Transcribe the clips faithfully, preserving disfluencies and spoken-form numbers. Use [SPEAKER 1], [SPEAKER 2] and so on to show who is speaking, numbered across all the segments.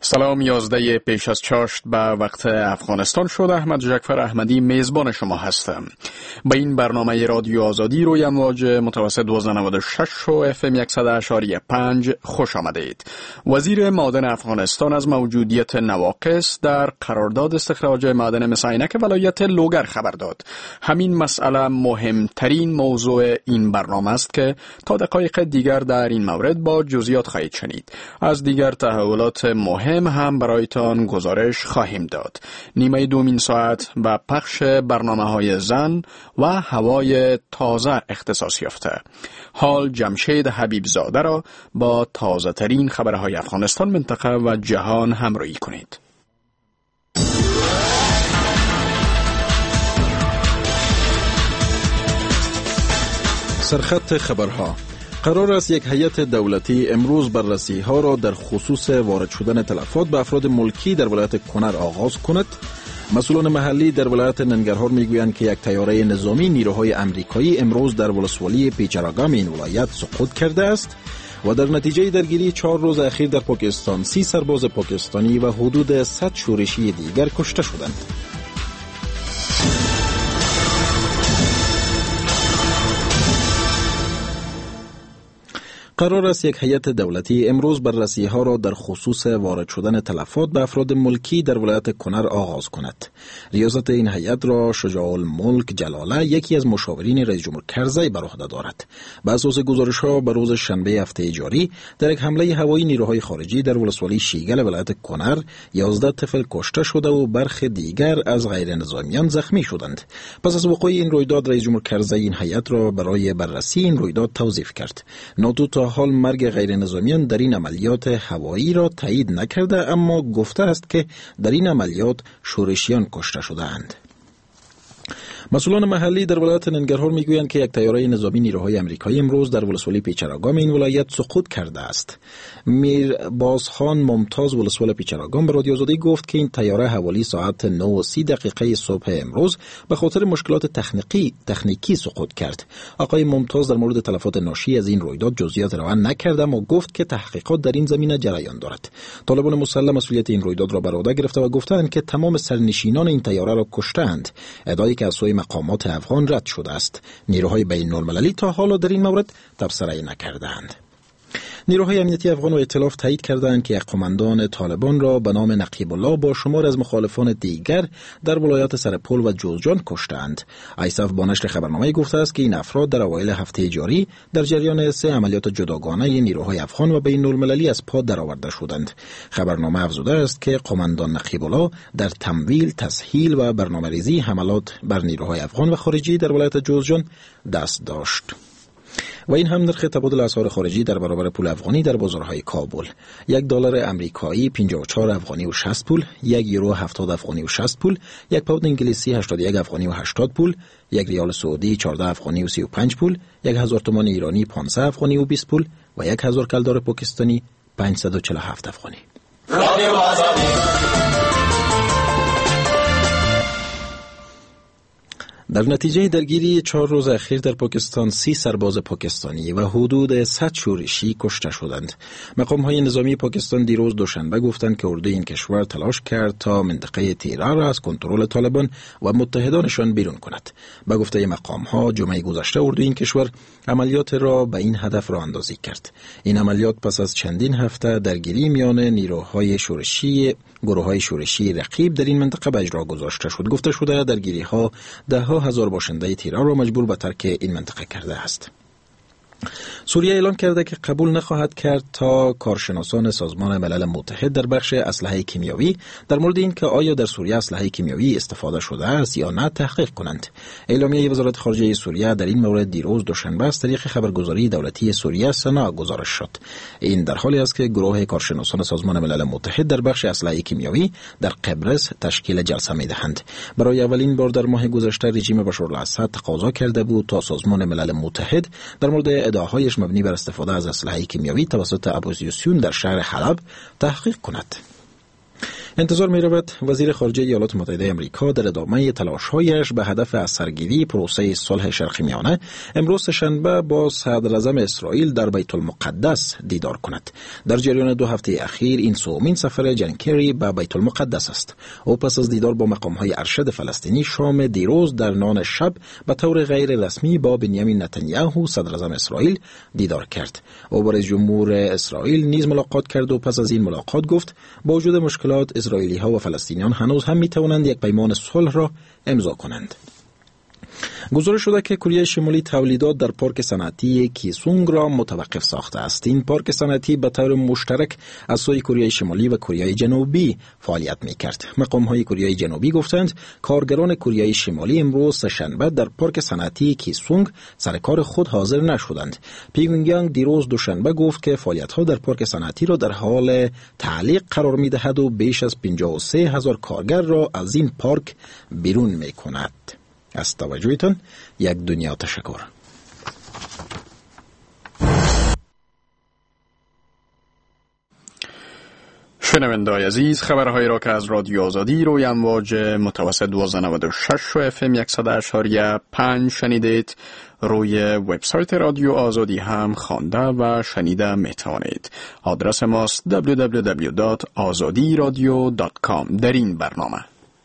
[SPEAKER 1] سلام، یازده پیش از چاشت به وقت افغانستان شد. احمد جعفر احمدی میزبان شما هستم. به این برنامه رادیو آزادی روی امواج متوسط دویست و نود و شش و اف ام صد و اشاری پنج خوش آمدید. وزیر معدن افغانستان از موجودیت نواقص در قرارداد استخراج معدن مس عینک ولایت لوگر خبر داد. همین مسئله مهمترین موضوع این برنامه است که تا دقایق دیگر در این مورد با جزئیات خواهید شنید. از دیگر تحولات مهم هم برایتان گزارش خواهیم داد. نیمه دومین ساعت و پخش برنامه های زن و هوای تازه اختصاص یافته. حال جمشید حبیبزاده را با تازه ترین خبرهای افغانستان، منطقه و جهان همراهی کنید.
[SPEAKER 2] سرخط خبرها. قرار است یک هیئت دولتی امروز بررسی ها را در خصوص وارد شدن تلفات به افراد ملکی در ولایت کنر آغاز کند. مسئولان محلی در ولایت ننگرهار میگویند که یک طیاره نظامی نیروهای امریکایی امروز در ولسوالی پیچراگام این ولایت سقوط کرده است و در نتیجه درگیری چهار روز اخیر در پاکستان سی سرباز پاکستانی و حدود صد شورشی دیگر کشته شدند. قرار است یک هیئت دولتی امروز بررسی ها را در خصوص وارد شدن تلفات به افراد ملکی در ولایت کنر آغاز کند. ریاست این هیئت را شجاع الملک جلاله، یکی از مشاورین رئیس جمهور کرزی، بر عهده دارد. بر اساس گزارش ها به روز شنبه هفته جاری در یک حمله هوایی نیروهای خارجی در ولسوالی شیگل ولایت کنر یازده طفل کشته شده و برخی دیگر از غیر نظامیان زخمی شدند. پس از وقوع این رویداد رئیس جمهور کرزی این هیئت را برای بررسی این رویداد توظیف کرد. ناتو تا حال مرگ غیر نظامیان در این عملیات هوایی را تایید نکرده، اما گفته است که در این عملیات شورشیان کشته شده‌اند. مسئولان محلی در ولایت ننگرهار میگویند که یک طیاره نظامی نیروهای امریکایی امروز در ولسوالی پیچراگام این ولایت سقوط کرده است. میر بازخان ممتاز ولسوال پیچراگام به رادیو آزادی گفت که این طیاره حوالی ساعت نه و سی دقیقه صبح امروز به خاطر مشکلات تکنیکی تکنیکی سقوط کرد. آقای ممتاز در مورد تلفات ناشی از این رویداد جزئیات روان نکرد، اما گفت که تحقیقات در این زمینه جریان دارد. طالبان مسلح مسئولیت این رویداد را بر عهده گرفته و گفتند که تمام سرنشینان این طیاره را کشتند، ادعایی که از سوی مقامات افغان رد شده است. نیروهای بین المللی تا حالا در این مورد تبصره نکردند. نیروهای امنیتی افغان و ائتلاف تایید کردند که یک قماندان طالبان را به نام نقیب الله با شمار از مخالفان دیگر در ولایات سرپل و جوزجان کشتند. ایساف با نشر خبرنامه گفته است که این افراد در اوایل هفته جاری در جریان سه عملیات جداگانه نیروهای افغان و بین المللی از پا درآورده شدند. خبرنامه افزوده است که قماندان نقیب الله در تمویل، تسهیل و برنامه‌ریزی حملات بر نیروهای افغان و خارجی در ولایت جوزجان دست داشت. و این هم نرخ تبادل اسعار خارجی در برابر پول افغانی در بازارهای کابل: یک دلار امریکایی پنجاه و چهار افغانی و شصت پول، یک یورو هفتاد افغانی و شصت پول، یک پوند انگلیسی هشتاد و یک افغانی و هشتاد پول، یک ریال سعودی چهارده افغانی و سی و پنج پول، یک هزار تومان ایرانی پانزده افغانی و بیست پول و یک هزار کلدار پاکستانی پانصد و چهل و هفت افغانی. رادیو آزادی. در نتیجه درگیری چهار روز اخیر در پاکستان سی سرباز پاکستانی و حدود صد شورشی کشته شدند. مقام‌های نظامی پاکستان دیروز دوشنبه گفتند که اردوی این کشور تلاش کرد تا منطقه تیرا را از کنترل طالبان و متحدانشان بیرون کند. به گفته مقام‌ها جمعه گذشته اردوی این کشور عملیات را به این هدف راه اندازی کرد. این عملیات پس از چندین هفته درگیری میان نیروهای شورشی گروه‌های شورشی رقیب در این منطقه به اجرا گذاشته شد. گفته شده درگیری‌ها ده ها هزار باشنده تیرا را مجبور به ترک این منطقه کرده است. سوریه اعلام کرده که قبول نخواهد کرد تا کارشناسان سازمان ملل متحد در بخش اسلحه کیمیایی در مورد این که آیا در سوریه اسلحه کیمیایی استفاده شده است یا نه تحقیق کنند. اعلامیه وزارت خارجه سوریه در این مورد دیروز دوشنبه از طریق خبرگزاری دولتی سوریه سنا گزارش شد. این در حالی است که گروه کارشناسان سازمان ملل متحد در بخش اسلحه کیمیایی در قبرس تشکیل جلسه می‌دهند. برای اولین بار در ماه گذشته رژیم بشارالاسد تقاضا کرده بود تا سازمان ملل متحد در مورد ادعاهایش مبنی بر استفاده از اسلحه کیمیایی توسط اپوزیسیون در شهر حلب تحقیق کند. انتظار می رود وزیر خارجه ایالات متحده آمریکا در ادامه تلاش‌هایش به هدف از سرگیری پروسه صلح شرق میانه امروز شنبه با صدراعظم اسرائیل در بیت المقدس دیدار کند. در جریان دو هفته اخیر این سومین سفر جان کری به بیت المقدس است. او پس از دیدار با مقام‌های ارشد فلسطینی شام دیروز در نان شب به طور غیر رسمی با بنیامین نتانیاهو صدراعظم اسرائیل دیدار کرد. او با رئیس جمهور اسرائیل نیز ملاقات کرد و پس از این ملاقات گفت با وجود مشکلات اسرائیلی ها و فلسطینیان هنوز هم می توانند یک پیمان صلح را امضا کنند. گزارش شده که کره شمالی تولیدات در پارک صنعتی کیسونگ را متوقف ساخته است. این پارک صنعتی به طور مشترک از سوی کره شمالی و کره جنوبی فعالیت می‌کرد. مقام‌های کره جنوبی گفتند کارگران کره شمالی امروز سه‌شنبه در پارک صنعتی کیسونگ سر کار خود حاضر نشدند. پیونگیانگ دیروز دوشنبه گفت که فعالیت‌ها در پارک صنعتی را در حال تعلیق قرار می‌دهد و بیش از پنجاه و سه هزار کارگر را از این پارک بیرون می‌کند. از توجهتان یک دنیا تشکر.
[SPEAKER 1] شنوندگان عزیز، خبرهایی را که از رادیو آزادی روی امواج متوسط دویست و نود و شش و اف ام صد و پنج شنیدید، روی وبسایت رادیو آزادی هم خوانده و شنیده میتوانید. آدرس ماست دبلیو دبلیو دبلیو دات آزادی رادیو دات کام. در این برنامه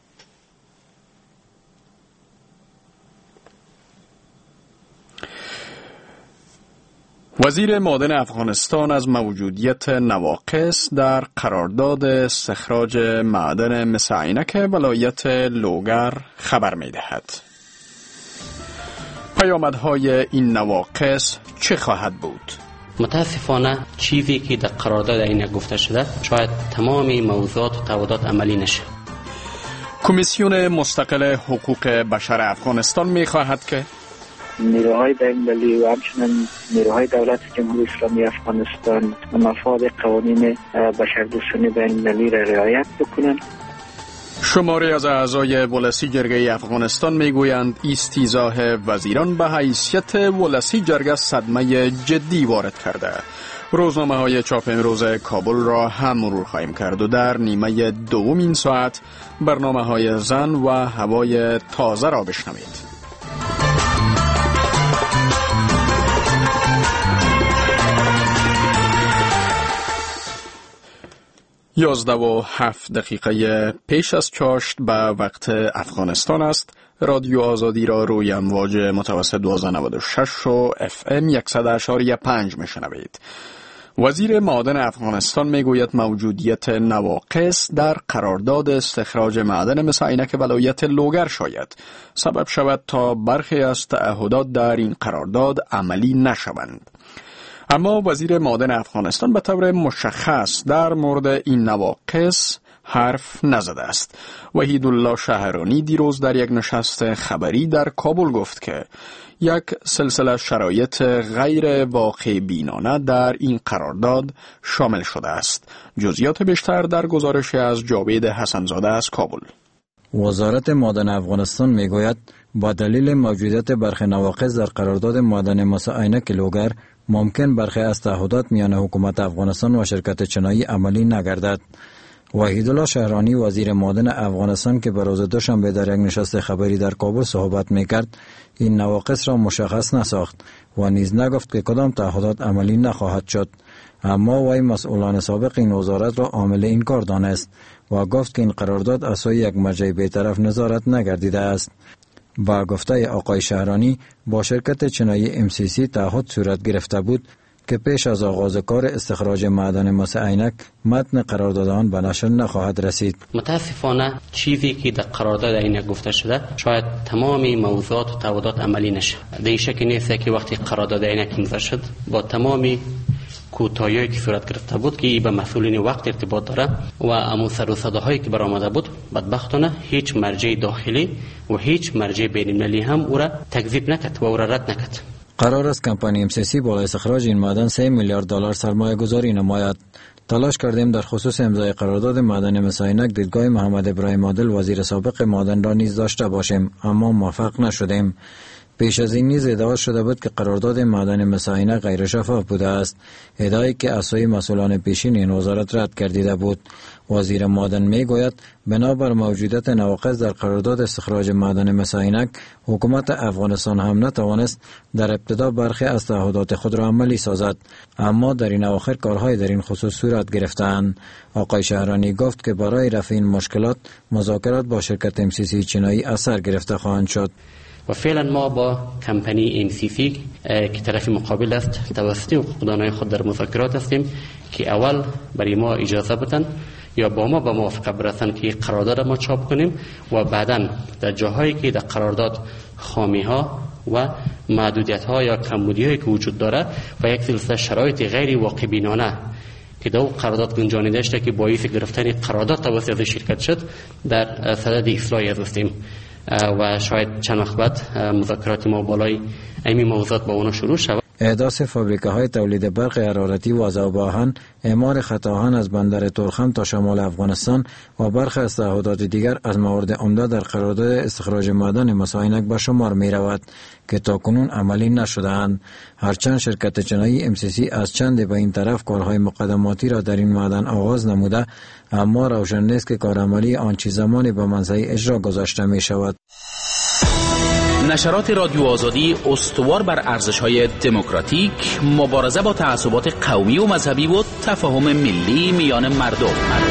[SPEAKER 1] وزیر معدن افغانستان از موجودیت نواقص در قرارداد استخراج معدن مس عینک ولایت لوگر خبر می دهد. پیامدهای این نواقص چه خواهد بود؟
[SPEAKER 3] متاسفانه چیزی که در قرارداد عینک گفته شده شاید تمام موضوعات و تعهدات عملی نشه.
[SPEAKER 1] کمیسیون مستقل حقوق بشر افغانستان می خواهد که
[SPEAKER 4] نیروهای بین‌المللی و همچنین نیروهای دولت جمهوری اسلامی افغانستان مفاد قوانین بشردوستانه بین‌المللی را رعایت بکنند.
[SPEAKER 1] شماری از اعضای ولسی جرگه افغانستان میگویند استیضاح وزیران به حیثیت ولسی جرگه صدمه جدی وارد کرده. روزنامه های چاپ امروز کابل را هم مرور خواهیم کرد و در نیمه دوم این ساعت برنامه های زن و هوای تازه را بشنوید. یازده و هفت دقیقه پیش از چاشت به وقت افغانستان است. رادیو آزادی را روی امواج متوسط دویست و نود و شش و اف ام صد و پنج میشنوید. وزیر معدن افغانستان میگوید موجودیت نواقص در قرارداد استخراج معدن مس عینک ولایت لوگر شاید سبب شود تا برخی از تعهدات در این قرارداد عملی نشوند. اما وزیر معدن افغانستان به طور مشخص در مورد این نواقص حرف نزده است. وحید الله شهرانی دیروز در یک نشست خبری در کابل گفت که یک سلسله شرایط غیر واقع بینانه در این قرارداد شامل شده است. جزئیات بیشتر در گزارش از جاوید حسنزاده از کابل.
[SPEAKER 5] وزارت معدن افغانستان میگوید با دلیل موجودیت برخی نواقص در قرارداد معدن مس عینک لوگر ممکن برخی از تعهدات میان حکومت افغانستان و شرکت چینایی عملی نگردد. وحید الله شهرانی وزیر معدن افغانستان که به روز دوشنبه در یک نشست خبری در کابل صحبت میکرد این نواقص را مشخص نساخت و نیز نگفت که کدام تعهدات عملی نخواهد شد. اما وی مسئولان سابق این وزارت را عامل این کار دانست و گفت که این قرارداد از سوی یک مرجع بی‌طرف نظارت نگردیده است. با گفته آقای شهرانی با شرکت چینایی ام سی سی تعهد صورت گرفته بود که پیش از آغاز کار استخراج معدن مس عینک متن قرارداد آن به نشر نخواهد رسید.
[SPEAKER 3] متاسفانه چیزی که در قرارداد عینک گفته شده شاید تمام موضوعات و تعهدات عملی نشه. در شکی نیست که وقتی قرارداد عینک امضا شد با تمامی کوتاهی‌هایی که صورت گرفته بود که به مسئولین وقت ارتباط داره و امون سر و صداهایی که برآمده بود بدبختانه هیچ مرجع داخلی و هیچ مرجع بین‌المللی هم او را تکذیب نکرد و او را رد نکرد.
[SPEAKER 5] قرار است کمپانی ام سی سی برای استخراج این معدن سه میلیارد دلار سرمایه گذاری نماید. تلاش کردیم در خصوص امضای قرارداد معدن مس عینک دیدگاه محمد ابراهیم عادل وزیر سابق معدن را نیز داشته باشیم اما موفق نشدیم. پیش از این نیز ادعا شده بود که قرارداد معدن مس عینک غیر شفاف بوده است، ادعایی که اسای مسئولان پیشین این وزارت رد کردیده بود. وزیر معدن میگوید بنابر موجودیت نواقص در قرارداد استخراج معدن مس عینک، حکومت افغانستان هم نتوانست در ابتدا برخی از تعهدات خود را عملی سازد، اما در این اواخر کارهای در این خصوص صورت گرفتند. آقای شهرانی گفت که برای رفع این مشکلات مذاکرات با شرکت ام سی سی چینایی اثر گرفته خواهند شد.
[SPEAKER 3] و فعلا ما با کمپانی ام سی سی که طرف مقابل است توسط حقوقدانای خود در مذاکرات هستیم که اول برای ما اجازه بدن یا با ما به موافقه برسن که قرارداد ما چاپ کنیم و بعداً در جاهایی که در قرارداد خامی ها و محدودیت ها یا کمبودی هایی که وجود داره و یک سلسله شرایط غیر واقع بینانه که در قرارداد گنجانیده شده که باعث گرفتن قرارداد توسط شرکت شد در صدد اصلاحی هستیم و شاید چند وقت بعد مذاکرات ما بالای این موضوعات با اونا شروع شود.
[SPEAKER 5] احداث فابریکه های تولید برق حرارتی و ذوب آهن، اعمار خطاهان از بندر تورخم تا شمال افغانستان و برخی از تعهدات دیگر از موارد عمده در قرارداد استخراج معدن مس عینک به شمار می رود که تاکنون عملی نشده‌اند. هرچند شرکت چینایی ام سی سی از چند به این طرف کارهای مقدماتی را در این معدن آغاز نموده، اما روشن نیست که کارعملی آنچه زمانی به منصه اجرا گذاشته می شود.
[SPEAKER 6] نشرات رادیو آزادی استوار بر ارزش‌های دموکراتیک، مبارزه با تعصبات قومی و مذهبی و تفاهم ملی میان مردم.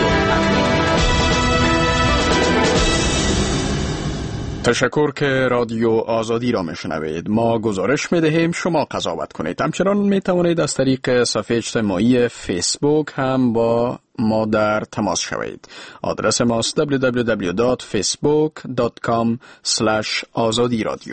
[SPEAKER 1] تشکر که رادیو آزادی را میشنوید. ما گزارش میدهیم شما قضاوت کنید. همچنان میتوانید از طریق صفحه اجتماعی فیسبوک هم با ما در تماس شوید. آدرس ماست دبلیو دبلیو دبلیو دات فیسبوک دات کام اسلش آزادی رادیو.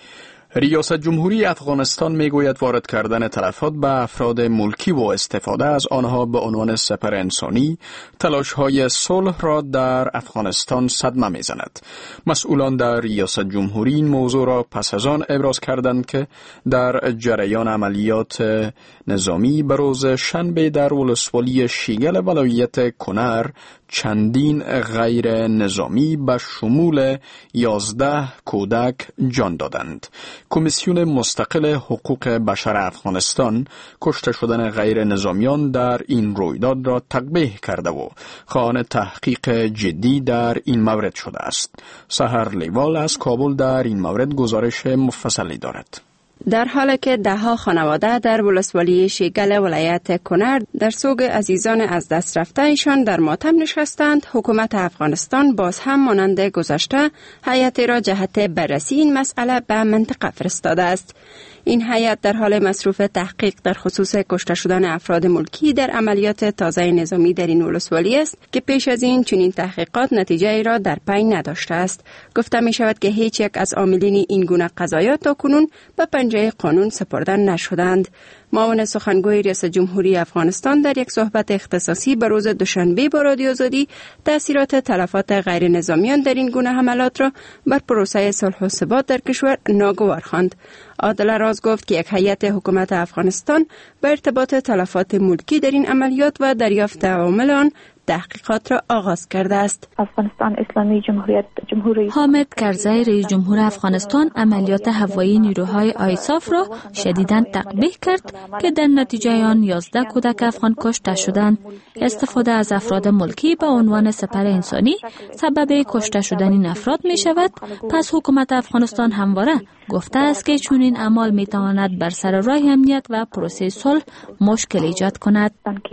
[SPEAKER 1] ریاست جمهوری افغانستان میگوید وارد کردن تلفات به افراد ملکی و استفاده از آنها به عنوان سپر انسانی تلاش‌های صلح را در افغانستان صدمه میزند. مسئولان در ریاست جمهوری این موضوع را پس از آن ابراز کردند که در جریان عملیات نظامی به روز شنبه در ولسوالی شیگل ولایت کنر چندین غیر نظامی به شمول یازده کودک جان دادند. کمیسیون مستقل حقوق بشر افغانستان کشته شدن غیر نظامیان در این رویداد را تقبیح کرده و خواهان تحقیق جدی در این مورد شده است. سحر لیوال از کابل در این مورد گزارش مفصلی دارد.
[SPEAKER 7] در حالی که دهها خانواده در ولسوالی شیگل ولایت کنر در سوگ عزیزان از دست رفته ایشان در ماتم نشستند، حکومت افغانستان باز هم مانند گذشته هیئتی را جهت بررسی این مسئله به منطقه فرستاده است. این هیئت در حال مصروف تحقیق در خصوص کشته شدن افراد ملکی در عملیات تازه نظامی در این ولسوالی است که پیش از این چنین تحقیقات نتیجه ای را در پی نداشته است. گفته می شود که هیچ یک از عاملین این گونه قضایا تاکنون به پنجه قانون سپرده نشدند. معاون سخنگوی ریاست جمهوری افغانستان در یک صحبت اختصاصی به روز دوشنبه با رادیو آزادی تاثیرات تلفات غیر نظامیان در این گونه حملات را بر پروسه صلح و ثبات در کشور ناگوار خواند. عادل راز گفت که یک هیئت حکومت افغانستان به ارتباط تلفات ملکی در این عملیات و دریافت عوامل آن تحقیقات را آغاز کرده است.
[SPEAKER 8] افغانستان اسلامی جمهوریت جمهوری
[SPEAKER 9] حامد کرزی رئیس جمهور افغانستان عملیات هوایی نیروهای آیساف را شدیداً تقبیح کرد که در نتیجه آن یازده کودک افغان کشته شدند. استفاده از افراد ملکی به عنوان سپر انسانی سبب کشته شدن این افراد می شود. پس حکومت افغانستان همواره گفته است که چون این اعمال می تواند بر سر راه امنیت و پروسه صلح مشکل ایجاد کند.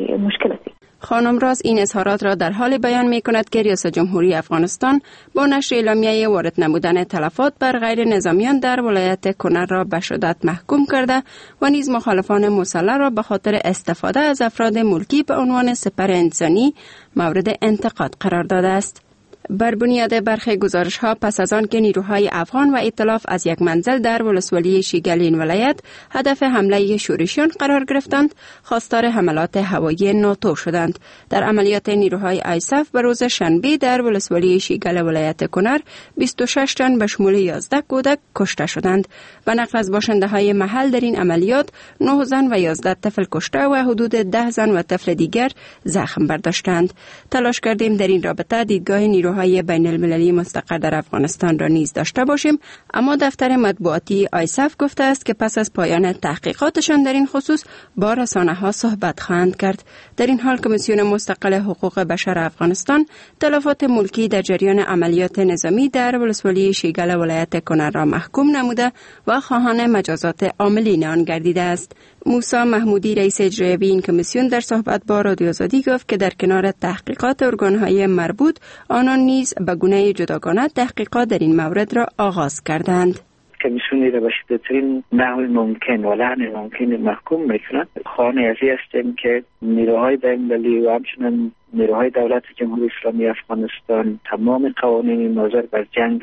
[SPEAKER 7] خانم راز این اظهارات را در حال بیان می کند که ریاست جمهوری افغانستان با نشر اعلامیه وارد نمودن تلفات بر غیر نظامیان در ولایت کنر را به شدت محکوم کرده و نیز مخالفان مسلح را به خاطر استفاده از افراد ملکی به عنوان سپر انسانی مورد انتقاد قرار داده است. بر بنیاد برخی گزارش ها پس از آن که نیروهای افغان و ائتلاف از یک منزل در ولسوالی شیگل این ولایت هدف حمله شورشیان قرار گرفتند، خواستار حملات هوایی ناتو شدند. در عملیات نیروهای آیساف به روز شنبه در ولسوالی شیگل ولایت کنر بیست و شش تن به شمول یازده کودک کشته شدند. به نقل از باشنده های محل در این عملیات نه زن و یازده طفل کشته و حدود ده زن و طفل دیگر زخم برداشتند. تلاش کردیم در این رابطه دیدگاه نیروهای نیروهای بین المللی مستقر در افغانستان را نیز داشته باشیم، اما دفتر مطبوعاتی آیساف گفته است که پس از پایان تحقیقاتشان در این خصوص با رسانه‌ها صحبت خواهند کرد. در این حال کمیسیون مستقل حقوق بشر افغانستان تلفات ملکی در جریان عملیات نظامی در ولسوالی شیگل ولایت کنر را محکوم نموده و خواهان مجازات عاملین آن گردیده است. موسی محمودی رئیس اجرایی این کمیسیون در صحبت با رادیو آزادی گفت که در کنار تحقیقات ارگان‌های مربوط، آنان نیز به گونه جداگانه تحقیقات در این مورد را آغاز کردند.
[SPEAKER 4] کمیسیونی را به شدترین نحو ممکن و لحن ممکن محکوم میکنند. خواهان ازی هستیم که نیروهای بین‌المللی و همچنین نیروهای دولت جمهوری اسلامی افغانستان تمام قوانین ناظر بر جنگ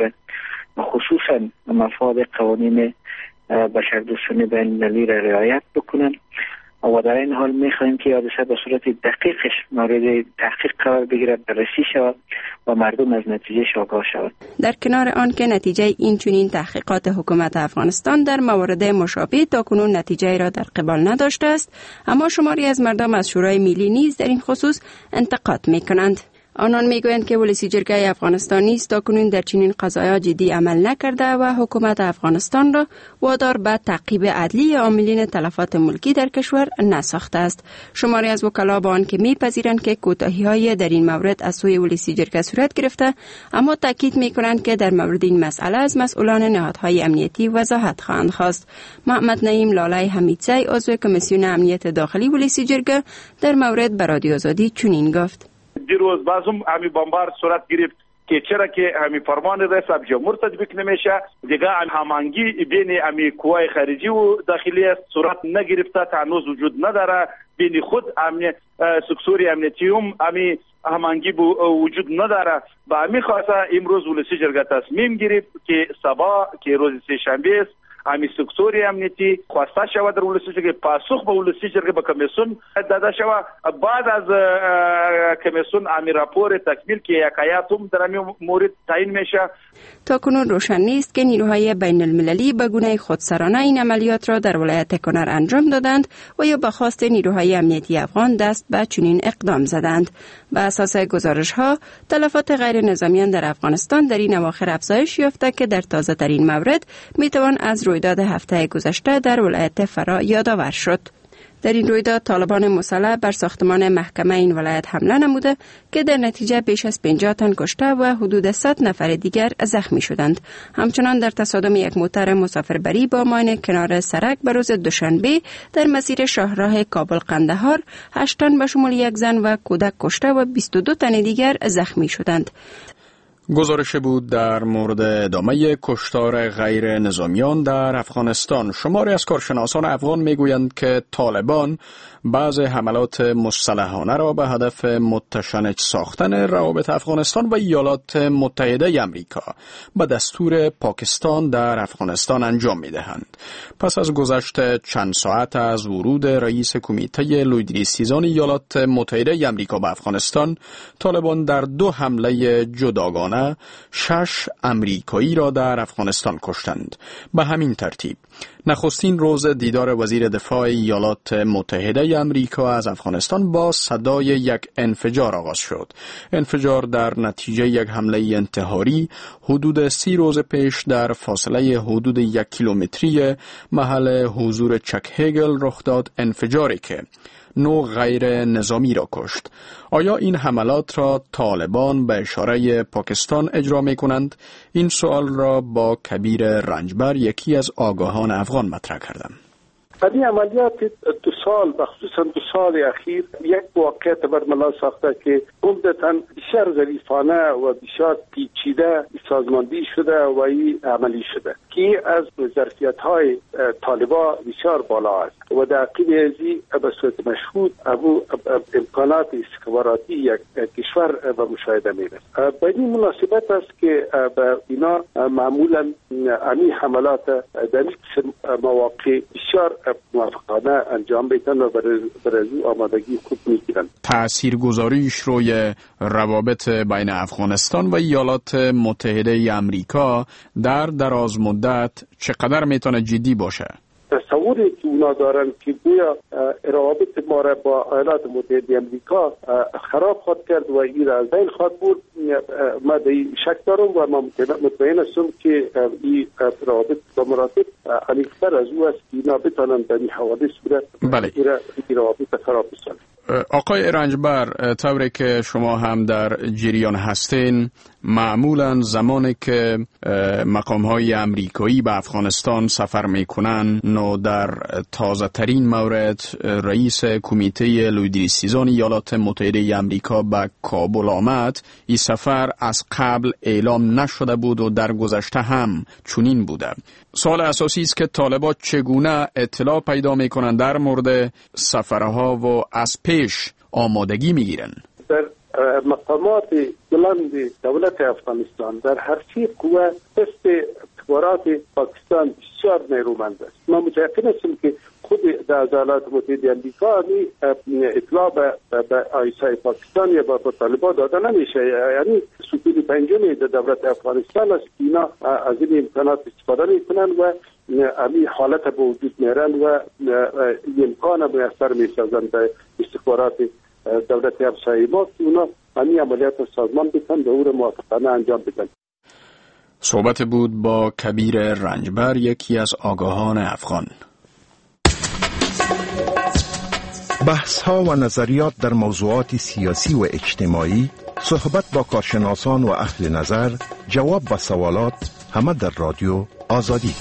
[SPEAKER 4] و خصوصا مفاد قوانین بشردوستانه بین‌المللی را رعایت بکنند و در این حال می‌خواهیم که حادثه به صورت دقیقش مورد تحقیق قرار بگیرد، بررسی شود و مردم از نتیجه آگاه شود.
[SPEAKER 7] در کنار آن که نتیجه این چنین تحقیقات حکومت افغانستان در موارد مشابه تاکنون نتیجه را در قبال نداشته است، اما شماری از مردم از شورای ملی نیز در این خصوص انتقاد می‌کنند. آنان میگویند که ولسی جرگه افغانستان نیز تاکنون در چنین قضایا جدی عمل نکرده و حکومت افغانستان را وادار به تعقیب عدلی عاملین تلفات ملکی در کشور نساخته است. شماری از وکلا با آنکه میپذیرند که کوتاهی‌های در این مورد از سوی ولسی جرگه صورت گرفته، اما تاکید میکنند که در مورد این مسئله از مسئولان نهادهای امنیتی وضاحت خواهند خواست. محمد نعیم لالای حمیدزی عضو کمیسیون امنیت داخلی ولسی جرگه در مورد به رادیو آزادی چنین گفت:
[SPEAKER 10] دیروز بازم همی بمبار صورت گرفت که چرا که همی فرمان رئیس جمهور تطبیق نمیشه، دیگه همانگی بین همی قوای خارجی و داخلی صورت نگرفته، هنوز وجود نداره. بین خود امنی سکتور امنیتی هم همی همانگی وجود نداره. با همی خواسته امروز ولسی جرگه تصمیم گرفت که صبح که روز سه شنبه است، امی سکتور امنیتی خواسته شود در ولسی جرگه پاسخ به ولسی جرگه به کمیسیون داده شود. بعد از کمیسیون امی راپور تکمیل که حکایات هم در امی مورد تعیین میشه.
[SPEAKER 7] تا کنون روشن نیست که نیروهای بین المللی به گونه خودسرانه این عملیات را در ولایت کنر انجام دادند و یا به خواست نیروهای امنیتی افغان دست به چنین اقدام زدند. به اساس گزارش ها، تلفات غیر نظامیان در افغانستان در این اواخر افزایش یافته که در تازه ترین مورد می توان از رویداد هفته گذشته در ولایت فرا یادآور شد. در این رویداد طالبان مسلح بر ساختمان محکمه این ولایت حمله نموده که در نتیجه بیش از پنجاه تن کشته و حدود صد نفر دیگر زخمی شدند. همچنان در تصادم یک موتر مسافربری با ماین کنار سرک به روز دوشنبه در مسیر شاهراه کابل قندهار هشت تن به شمول یک زن و کودک کشته و بیست و دو تن دیگر زخمی شدند.
[SPEAKER 1] گزارش بود در مورد ادامه کشتار غیر نظامیان در افغانستان. شماری از کارشناسان افغان میگویند که طالبان بعض حملات مسلحانه را به هدف متشنج ساختن روابط افغانستان و ایالات متحده امریکا به دستور پاکستان در افغانستان انجام میدهند. پس از گذشت چند ساعت از ورود رئیس کمیته لویدریستیزان ایالات متحده امریکا به افغانستان، طالبان در دو حمله جداگانه شش امریکایی را در افغانستان کشتند. به همین ترتیب نخستین روز دیدار وزیر دفاع ایالات متحده امریکا از افغانستان با صدای یک انفجار آغاز شد. انفجار در نتیجه یک حمله انتحاری حدود سی روز پیش در فاصله حدود یک کیلومتری محل حضور چک هگل رخ داد، انفجاری که نوع غیر نظامی را کشت. آیا این حملات را طالبان به اشاره پاکستان اجرا می کنند؟ این سوال را با کبیر رنجبر، یکی از آگاهان افغان، مطرح کردم.
[SPEAKER 11] این عملیات دو سال و خصوصا دو سال اخیر یک واقعیت برملا ساخته که عمدتاً بسیار ظریفانه و بسیار پیچیده سازماندهی شده و این عملی شده که از ظرفیت‌های طالبان بسیار بالا است و در عقیب ازی به صورت مشهود ابو امکانات استخباراتی یک کشور به مشاهده می‌رسد. به این مناسبت است که به اینا معمولاً این حملات در این مواقع بسیار موفقانه انجام بدن و برای آمادگی خوب میگیرن.
[SPEAKER 1] تاثیرگذاریش روی روابط بین افغانستان و ایالات متحده امریکا در دراز مدت چقدر میتونه جدی باشه؟
[SPEAKER 11] تصوری که اونا دارن که گویا روابط ما را با ایالات متحده امریکا خراب خواهد کرد و این را از بین خواهد برد، ما شک دارم و ما مطمئن هستم که این روابط با مراتب عمیق‌تر از او است که اینا بتانن در این حوادث صورت
[SPEAKER 1] بله.
[SPEAKER 11] این روابط خراب بسازن.
[SPEAKER 1] آقای رنجبر، طوری که شما هم در جریان هستین، معمولا زمانی که مقام‌های امریکایی به افغانستان سفر میکنن، نو در تازه ترین مورد رئیس کمیته لویدری سیزان ایالات متحده امریکا به کابل آمد. این سفر از قبل اعلام نشده بود و در گذشته هم چنین بوده. سوال اساسی است که طالبان چگونه اطلاع پیدا میکنن در مورد سفرها و از پیش آمادگی میگیرن؟
[SPEAKER 11] در مقامات بلند دولت افغانستان در هر چی قوه دست اخبارات پاکستان بسیار نیرومند است. ما متأکد هستیم که خود در ایالات متحده امریکا اطلاع به آیسای پاکستان یا به طالبان داده نمیشه. یعنی ستون پنجم در دولت افغانستان است که اینا از این امکانات استفاده میکنن و امی حالت به وجود میرن و امکان میسر میسازن به استخبارات دولت همسایه ما که اونا امی عملیات سازمان بکن به او را موافقانه انجام بدن.
[SPEAKER 1] صحبت بود با کبیر رنجبر، یکی از آگاهان افغان.
[SPEAKER 12] بحث ها و نظریات در موضوعات سیاسی و اجتماعی، صحبت با کارشناسان و اهل نظر، جواب و سوالات، همه در رادیو آزادی.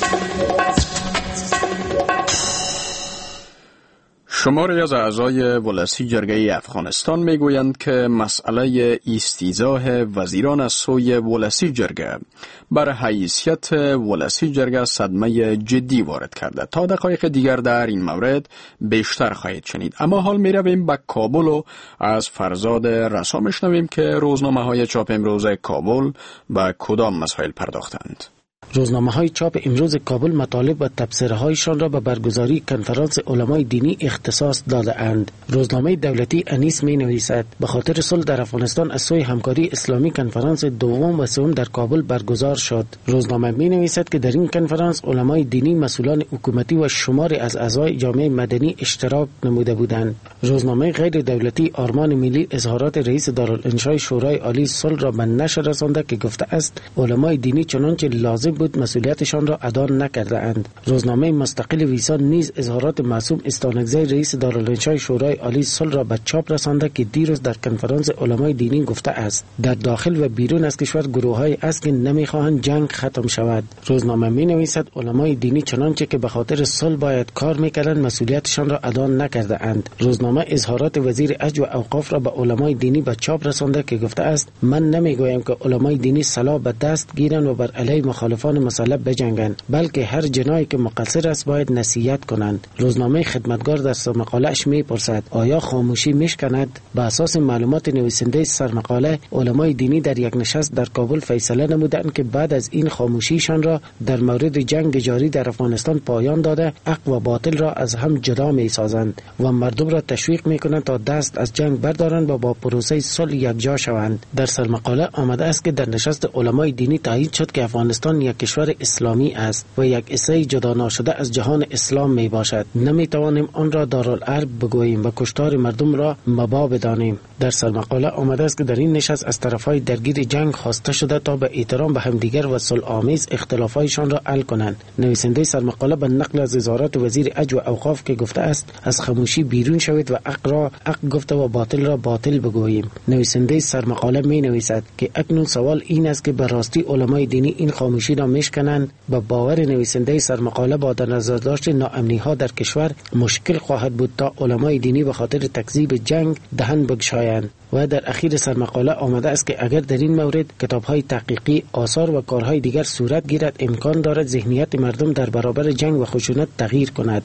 [SPEAKER 1] شماری از اعضای ولسی جرگه افغانستان میگویند که مسئله استیضاح وزیران از سوی ولسی جرگه بر حیثیت ولسی جرگه صدمه جدی وارد کرده. تا دقایق دیگر در این مورد بیشتر خواهید شنید. اما حال می رویم به کابل و از فرزاد رسا میشنویم که روزنامه های چاپ امروز کابل به کدام مسائل پرداختند.
[SPEAKER 13] روزنامه‌های چاپ امروز کابل مطالب و تبصره‌هایشان را به برگزاری کنفرانس علمای دینی اختصاص داده‌اند. روزنامه دولتی انیس می‌نویسد به خاطر صلح در افغانستان از سوی همکاری اسلامی کنفرانس دوم و سوم در کابل برگزار شد. روزنامه می‌نویسد که در این کنفرانس علمای دینی، مسئولان حکومتی و شماری از اعضای جامعه مدنی اشتراک نموده بودند. روزنامه غیر دولتی آرمان ملی اظهارات رئیس دارالانشای شورای عالی صلح را به نشر رسانده که گفته است علمای دینی چنانچه لازم بود مسئولیتشان را ادا نکرده اند. روزنامه مستقل ویسان نیز اظهارات معصوم استانکزی رئیس دارالانشای شورای عالی صلح را به چاپ رسانده که دیروز در کنفرانس علمای دینی گفته است در داخل و بیرون از کشور گروه‌های است که نمی‌خواهند جنگ ختم شود. روزنامه می‌نویسد علمای دینی چنانچه که به خاطر صلح باید کار می‌کردند مسئولیتشان را ادا نکرده اند. روزنامه اظهارات وزیر حج و اوقاف را به علمای دینی به چاپ رسانده که گفته است من نمی‌گویم که علمای دینی سلاح به دست گیرند و بر علیه مخالفان مسئله بجنگند، بلکه هر جنایی که مقصر است باید نصیحت کنند. روزنامه خدمتگار در سرمقاله‌اش می‌پرسد آیا خاموشی میشکند؟ به اساس معلومات نویسنده سرمقاله علمای دینی در یک نشست در کابل فیصله نمودند که بعد از این خاموشیشان را در مورد جنگ جاری در افغانستان پایان داده حق و باطل را از هم جدا می‌سازند و مردم را تشویق می‌کنند تا دست از جنگ بردارند و با پروسه صلح یکجا شوند. در سرمقاله آمده است که در نشست علمای دینی تایید شد که افغانستان یک کشور اسلامی است و یک حصه جدا ناشده از جهان اسلام می باشد. نمی توانیم آن را دارالحرب بگوییم و کشتار مردم را مبا بدانیم. در سرمقاله آمده است که در این نشست از طرفهای درگیر جنگ خواسته شده تا به احترام به همدیگر و صلح آمیز اختلافایشان را حل کنند. نویسنده سرمقاله به نقل از اظهارات وزیر حج و اوقاف که گفته است از خاموشی بیرون شوید و حق را حق گفته و باطل را باطل بگوییم. نویسنده سرمقاله می نویسد که اکنون سوال این است که به راستی علمای دینی این خاموشی را میشکنند. به باور نویسنده سرمقاله با در نظر داشت ناامنی ها در کشور مشکل خواهد بود تا علمای دینی به خاطر تکذیب جنگ دهن بگشایند. و در اخیر سرمقاله آمده است که اگر در این مورد کتاب‌های تحقیقی، آثار و کارهای دیگر صورت گیرد امکان دارد ذهنیت مردم در برابر جنگ و خشونت تغییر کند.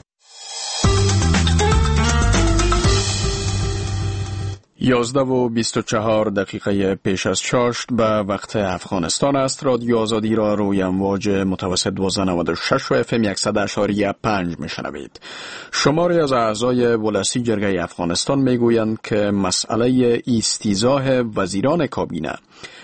[SPEAKER 1] یازده و بیست و چهار دقیقه پیش از چاشت به وقت افغانستان است. رادیو آزادی را روی امواج متوسط دویست و نود و شش و اف ام صد و اشاری پنج میشنوید. شماری از اعضای ولسی جرگه افغانستان میگویند که مسئله استیضاح وزیران کابینه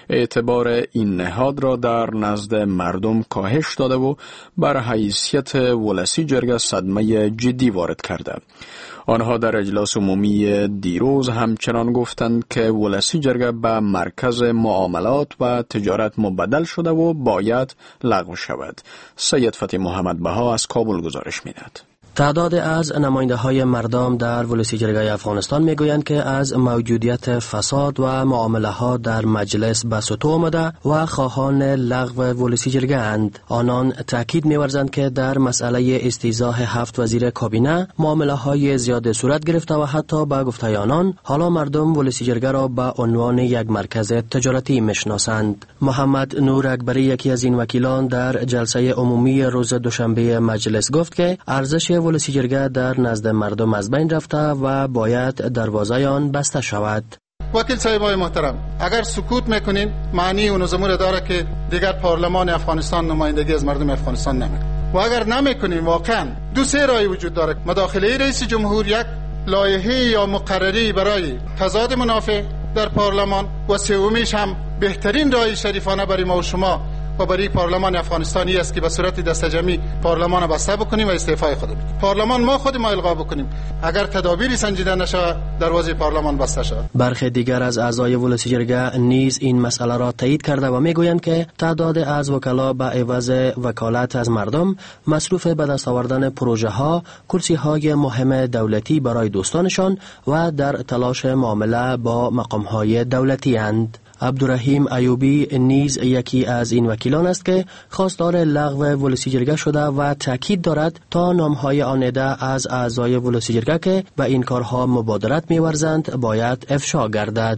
[SPEAKER 1] اعتبار این نهاد را در نزد مردم کاهش داده و بر حیثیت ولسی جرگه صدمه جدی وارد کرده. آنها در اجلاس عمومی دیروز همچنان گفتند که ولسی جرگه به مرکز معاملات و تجارت مبدل شده و باید لغو شود. سید فتحی محمد بها از کابل گزارش می‌دهد.
[SPEAKER 14] تعداد از نماینده های مردم در ولسی جرگه افغانستان میگویند که از موجودیت فساد و معامله ها در مجلس به سطوح آمده و خواهان لغو ولسی جرگه اند. آنان تاکید می‌ورزند که در مسئله استیضاح هفت وزیر کابینه معامله های زیاد صورت گرفته و حتی به گفته آنان حالا مردم ولسی جرگه را به عنوان یک مرکز تجارتی میشناسند. محمد نور اکبری یکی از این وکیلان در جلسه عمومی روز دوشنبه مجلس گفت که ارزش ولسی جرگه در نزد مردم از بین رفته و باید دروازه آن بسته شود.
[SPEAKER 15] وکیل صاحبای محترم، اگر سکوت میکنین معنی اون زمور داره که دیگر پارلمان افغانستان نمایندگی از مردم افغانستان نمیکنه و اگر نمیکنین واقعا دو سه راه وجود داره: مداخله رئیس جمهور، یک لایحه یا مقرری برای تضاد منافع در پارلمان، و سومیش هم بهترین راه شریفانه برای ما و شما و برای پارلمان افغانستانی است که به صورت دسته جمعی پارلمان بسته بکنیم و استعفای خود بدیم. پارلمان ما خود ما الغا بکنیم. اگر تدابیری سنجیده نشه دروازه پارلمان بسته شود.
[SPEAKER 14] برخی دیگر از اعضای ولسی جرگه نیز این مسئله را تایید کرده و میگویند که تعداد از وکلا به عوض وکالت از مردم مصروف به دست آوردن پروژه ها، کرسی های مهم دولتی برای دوستانشان و در تلاش معامله با مقام های دولتی اند. عبدالرحیم ایوبی نیز یکی از این وکیلان است که خواستار لغو ولسی جرگه شده و تاکید دارد تا نامهای آنیده از اعضای ولسی جرگه که به این کارها مبادرت می‌ورزند باید افشا گردد.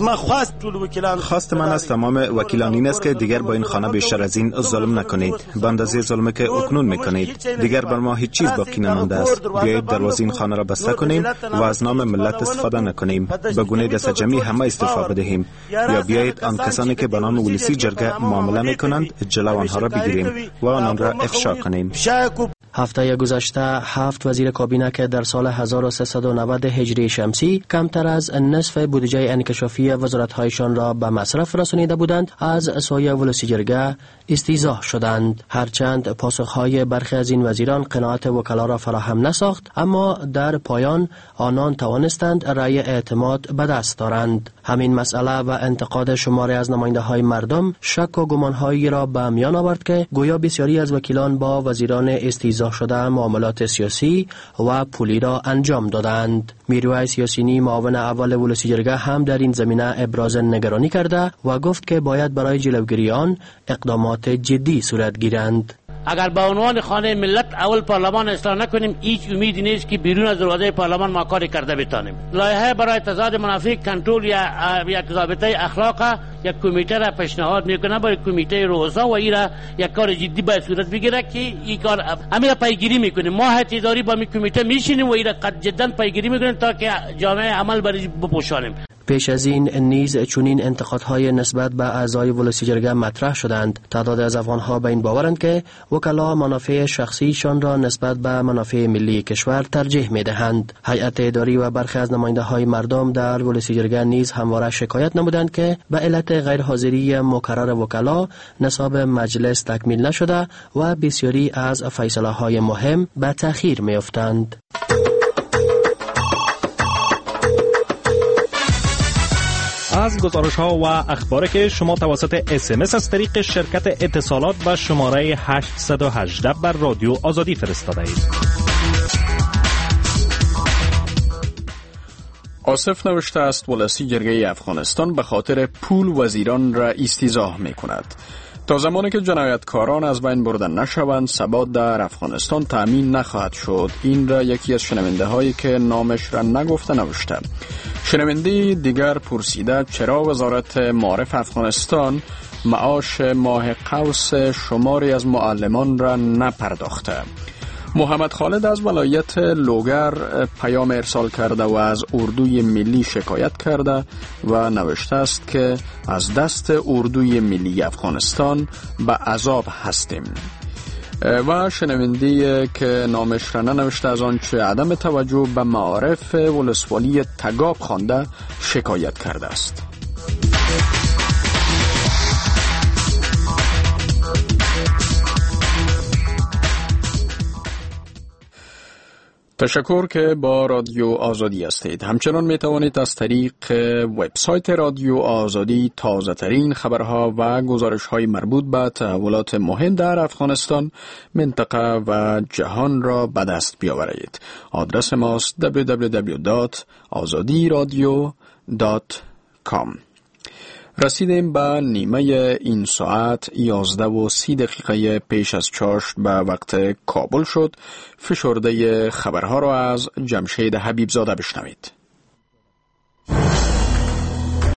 [SPEAKER 16] خواست من از تمام وکیلان این است که دیگر با این خانه بیشتر از این ظلم نکنید. به اندازه ظلمی که اکنون میکنید دیگر بر ما هیچ چیز باقی نمانده است. بیایید دروازه این خانه را بسته کنیم و از نام ملت استفاده نکنیم. به گونه دست جمعی همه استعفا بدهیم، یا بیایید آن کسانی که به نام ولسی جرگه معامله میکنند جلو آنها را بگیریم و آنان را افشا کنیم.
[SPEAKER 14] هفته گذشته هفت وزیر کابینه که در سال هزار و سیصد و نود هجری شمسی کمتر از نصف بودجه انکشافی وزارت‌هایشان را به مصرف رسانیده بودند از سوی ولسی جرگه استیضاح شدند. هرچند پاسخهای برخی از این وزیران قناعت وکلا را فراهم نساخت، اما در پایان آنان توانستند رأی اعتماد به دست دارند. همین مسئله و انتقاد شماری از نماینده های مردم شک و گمانهایی را به میان آورد که گویا بسیاری از وکیلان با وزیران استیضاح شده معاملات سیاسی و پولی را انجام دادند. میرویس یاسینی معاون اول ولسی جرگه هم در این زمینه ابراز نگرانی کرده و گفت که باید برای جلوگیری آن اقدامات جدی صورت گیرند.
[SPEAKER 17] اگر به عنوان خانه ملت اول پارلمان اصلاح نکنیم هیچ امیدی نیست که بیرون از دروازه پارلمان ما کاری کرده بتانیم. لایحه برای تضاد منافع کنترل یا یک ضابطه اخلاق یک کمیته را پیشنهاد میکنه برای کمیته روزا و ایرا یک کار جدی باید صورت بگیره که این کار همین پیگیری میکنیم. ما هتیداری با می کمیته میشینیم و ایرا قد جدا پیگیری میکنیم تا که جامعه عمل برای بپوشانیم.
[SPEAKER 14] پیش از این نیز چنین انتقادهای نسبت به اعضای ولسی جرگه مطرح شدند. تعداد از افغانها به این باورند که وکلا منافع شخصیشان را نسبت به منافع ملی کشور ترجیح میدهند. هیئت اداری و برخی از نماینده های مردم در ولسی جرگه نیز همواره شکایت نمودند که به علت غیرحاضری مکرر وکلا نصاب مجلس تکمیل نشده و بسیاری از فیصله های مهم به تأخیر میافتند.
[SPEAKER 18] از گزارش ها و اخباری که شما توسط اس ام اس از طریق شرکت اتصالات به شماره هشت یک هشت بر رادیو آزادی فرستاده اید.
[SPEAKER 1] آصف نوشته است ولسی جرگه افغانستان به خاطر پول وزیران را استیضاح می کند. تا زمانی که جنایتکاران از بین بردن نشوند ثبات در افغانستان تأمین نخواهد شد. این را یکی از شنونده هایی که نامش را نگفته نوشته. شنونده دیگر پرسیده چرا وزارت معارف افغانستان معاش ماه قوس شماری از معلمان را نپرداخته. محمد خالد از ولایت لوگر پیام ارسال کرده و از اردوی ملی شکایت کرده و نوشته است که از دست اردوی ملی افغانستان به عذاب هستیم. و شنونده که نامش را ننوشته از آنچه عدم توجه به معارف ولسوالی تگاب خوانده شکایت کرده است. تشکر که با رادیو آزادی هستید. همچنان می توانید از طریق وبسایت رادیو آزادی تازه ترین خبرها و گزارش های مربوط به تحولات مهم در افغانستان، منطقه و جهان را به دست بیاورید. آدرس ماست دبلیو دبلیو دبلیو دات آزادی رادیو دات کام. رسیدیم به نیمه این ساعت. یازده و سی دقیقه پیش از چاشت به وقت کابل شد. فشرده خبرها را از جمشید حبیبزاده بشنوید.